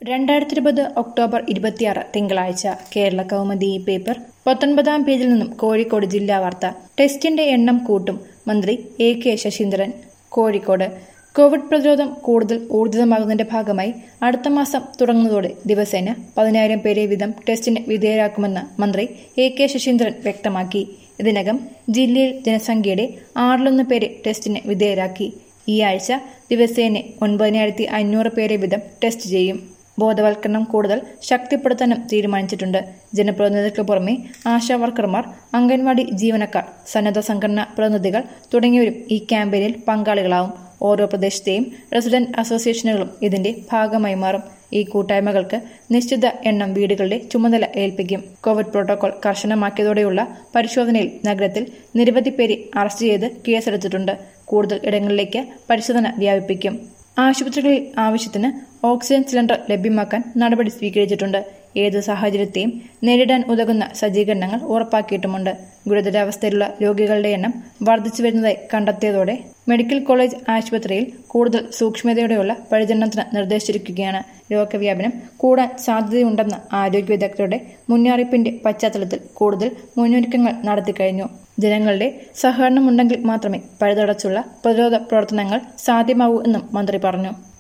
2020 October 26 തിങ്കളാഴ്ച Kerala Kaumudi paper 19-ാം പേജിൽ നിന്നും കോഴിക്കോട് ജില്ലാ വാർത്ത. ടെസ്റ്റിന്റെ എണ്ണം കൂട്ടും മന്ത്രി എ.കെ. ശശീന്ദ്രൻ. കോഴിക്കോട് കോവിഡ് പ്രതിരോധം കൂടുതൽ ഊർജിതമാകുന്നതിന്റെ ഭാഗമായി അടുത്ത മാസം തുടങ്ങുന്നതോടെ ദിവസേന 10,000 പേരെ വീതം ടെസ്റ്റിന് വിധേയരാക്കുമെന്ന് മന്ത്രി എ.കെ. ശശീന്ദ്രൻ വ്യക്തമാക്കി. ഇതിനകം ജില്ലയിൽ ജനസംഖ്യയുടെ 6-1 പേരെ ടെസ്റ്റിന് വിധേയരാക്കി. ഈ ആഴ്ച ദിവസേന 9,500 പേരെ വീതം ടെസ്റ്റ് ചെയ്യും. ബോധവൽക്കരണം കൂടുതൽ ശക്തിപ്പെടുത്താനും തീരുമാനിച്ചിട്ടുണ്ട്. ജനപ്രതിനിധികൾക്ക് പുറമെ ആശാവർക്കർമാർ, അംഗൻവാടി ജീവനക്കാർ, സന്നദ്ധ സംഘടനാ പ്രതിനിധികൾ തുടങ്ങിയവരും ഈ ക്യാമ്പയിനിൽ പങ്കാളികളാവും. ഓരോ പ്രദേശത്തെയും റെസിഡന്റ് അസോസിയേഷനുകളും ഇതിന്റെ ഭാഗമായി മാറും. ഈ കൂട്ടായ്മകൾക്ക് നിശ്ചിത എണ്ണം വീടുകളുടെ ചുമതല ഏൽപ്പിക്കും. കോവിഡ് പ്രോട്ടോകോൾ കർശനമാക്കിയതോടെയുള്ള പരിശോധനയിൽ നഗരത്തിൽ നിരവധി പേരെ അറസ്റ്റ് ചെയ്ത് കേസെടുത്തിട്ടുണ്ട്. കൂടുതൽ ഇടങ്ങളിലേക്ക് പരിശോധന വ്യാപിപ്പിക്കും. ആശുപത്രികളിൽ ആവശ്യത്തിന് ഓക്സിജൻ സിലിണ്ടർ ലഭ്യമാക്കാൻ നടപടി സ്വീകരിച്ചിട്ടുണ്ട്. ഏതു സാഹചര്യത്തെയും നേരിടാൻ ഉതകുന്ന സജ്ജീകരണങ്ങൾ ഉറപ്പാക്കിയിട്ടുമുണ്ട്. ഗുരുതരാവസ്ഥയിലുള്ള രോഗികളുടെ എണ്ണം വർദ്ധിച്ചു വരുന്നതായി കണ്ടെത്തിയതോടെ മെഡിക്കൽ കോളേജ് ആശുപത്രിയിൽ കൂടുതൽ സൂക്ഷ്മതയോടെയുള്ള പരിചരണത്തിന് നിർദ്ദേശിച്ചിരിക്കുകയാണ്. രോഗവ്യാപനം കൂടാൻ സാധ്യതയുണ്ടെന്ന ആരോഗ്യ വിദഗ്ധരുടെ മുന്നറിയിപ്പിന്റെ പശ്ചാത്തലത്തിൽ കൂടുതൽ മുന്നൊരുക്കങ്ങൾ നടത്തിക്കഴിഞ്ഞു. ജനങ്ങളുടെ സഹകരണമുണ്ടെങ്കിൽ മാത്രമേ പഴുതടച്ചുള്ള പ്രതിരോധ പ്രവർത്തനങ്ങൾ സാധ്യമാവൂ എന്നും മന്ത്രി പറഞ്ഞു.